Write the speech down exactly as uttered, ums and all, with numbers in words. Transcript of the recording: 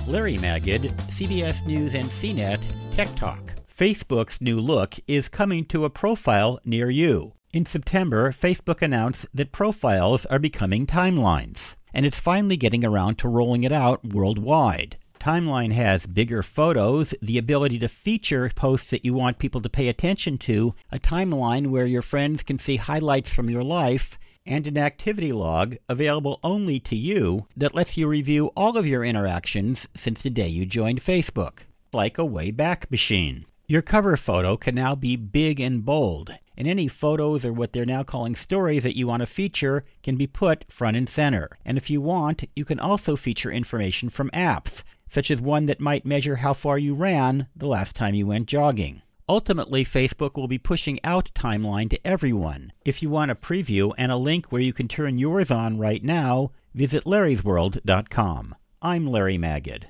Larry Magid, C B S News and C net Tech Talk. Facebook's new look is coming to a profile near you. In September, Facebook announced that profiles are becoming timelines, and it's finally getting around to rolling it out worldwide. Timeline has bigger photos, the ability to feature posts that you want people to pay attention to, a timeline where your friends can see highlights from your life, and an activity log available only to you that lets you review all of your interactions since the day you joined Facebook, like a Wayback Machine. Your cover photo can now be big and bold, and any photos or what they're now calling stories that you want to feature can be put front and center. And if you want, you can also feature information from apps, such as one that might measure how far you ran the last time you went jogging. Ultimately, Facebook will be pushing out Timeline to everyone. If you want a preview and a link where you can turn yours on right now, visit larrys world dot com. I'm Larry Magid.